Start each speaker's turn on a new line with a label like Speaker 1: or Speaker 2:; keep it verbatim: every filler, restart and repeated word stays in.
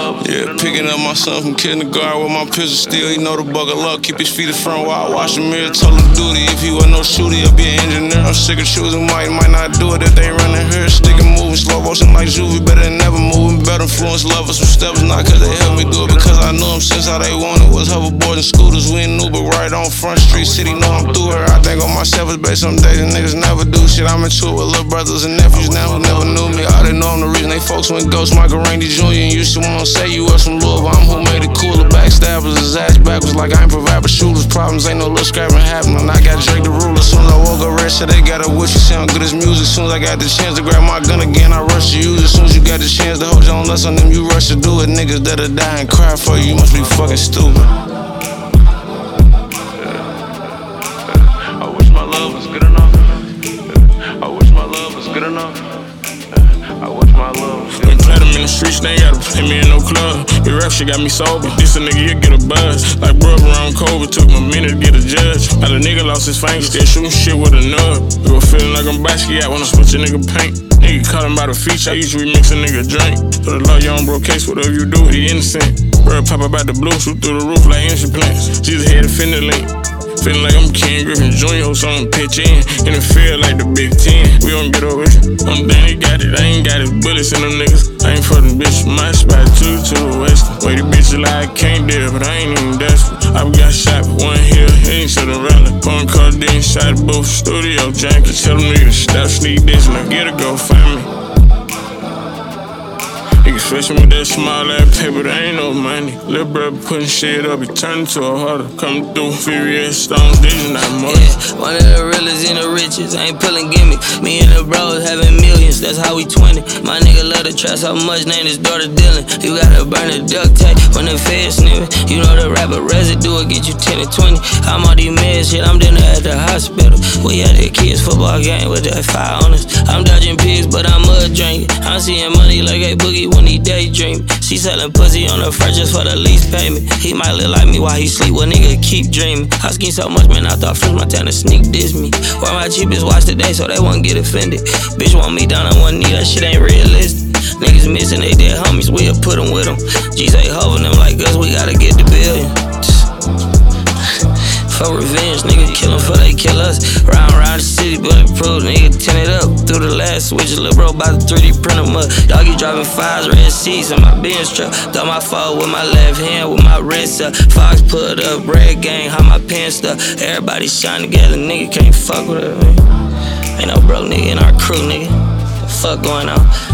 Speaker 1: Yeah, picking up my son from kindergarten with my pistol still. He know to buckle up, keep his feet in front while I wash the mirror. Told him duty, if he wasn't no shooter, he'll be an engineer. I'm sick of choosing, might, might not do it if they running here. Sticking, moving, slow motion like Juvie, better than never moving. Better influence lovers some steps, not cause they helped me do it, because I knew them since how they wanted was hoverboards and scooters. We in Uber right on Front Street, city know I'm through her. I think on myself is based some days and niggas never do shit. I'm into it with little brothers and nephews now who never knew me. All they know I'm the reason they folks went ghost. Michael Randy Junior And used to wanna say you was from Louisville. I'm who made it cooler. Backstabbers, his ass backwards like I ain't provide for shooters. Problems ain't no little scrapping happening. I got Drake the ruler. Soon as I woke up, red shit, they got a wish. You sound good as music. Soon as I got the chance to grab my gun again, I rush to use it. Soon as you got the chance to hold your own lust on them, you rush to do it. Niggas that'll die and cry for you, you must be fucking stupid.
Speaker 2: I wish my love was good enough. I wish my love was good enough. I wish my love was good enough.
Speaker 3: Platinum in the streets, they ain't gotta play me in no club. The rap shit got me sober. This a nigga, he'll get a buzz. Like brother around COVID, took my minute to get a judge. Now the nigga lost his fame, still shooting shit with a nub. You feeling like I'm Basquiat when I switch a nigga paint. Nigga caught him by the feature, I usually mix a nigga drink. So the law, you on bro case, whatever you do, he innocent. Bro pop up out the blue, shoot through the roof like engine plants. She's a head of fender link. Feeling like I'm Ken Griffin Junior, so I'm pitch in. In the field like the Big Ten. We don't get over it. I'm done, he got it. I ain't got his bullets in them niggas. I ain't for them bitches. My spot two to the west. Way the bitches like I can't deal, but I ain't even desperate. I got shot with one hill, he ain't Cinderella. One car, then shot both studio junkies. Tell them niggas stop sneak this, now get a go find me. Niggas fishing with that small ass paper, there ain't no money. Lil' brother putting shit up, he turned into a harder. Coming through furious stones, these are not money.
Speaker 4: Yeah, one of the realest in the riches, I ain't pulling gimmicks. Me and the bros having millions, that's how we twenty. My nigga love the trap so much, name his daughter Dylan. You gotta burn the duct tape when the feds sniffing. You know the rapper residue will get you ten and twenty. I'm on these meds, shit, I'm dinner at the hospital. We had the kids football game with that five on us. I'm dodging pigs, but I'm mud drinking. I'm seeing money like a boogie when he daydream. She selling pussy on the first just for the lease payment. He might look like me while he sleep, well nigga keep dreaming. I ski so much, man, I thought French Montana sneak diss me. Wear my cheapest watch today so they won't get offended. Bitch want me down on one knee, that shit ain't realistic. Niggas missing they dead homies, we'll put them with them. G's ain't hovering them like us, we gotta get the billion. For revenge, nigga kill them before they kill us. Round round the city, bulletproof, nigga tin it up. Through the last switch, lil' bro by the three D printer mud. Doggy driving fives, red seats in my Benz truck. Throw my phone with my left hand, with my wrist up. Fox put up, red gang, how my pants stuck. Everybody shine together, nigga can't fuck with it, man. Ain't no broke nigga in our crew, nigga. Fuck going on.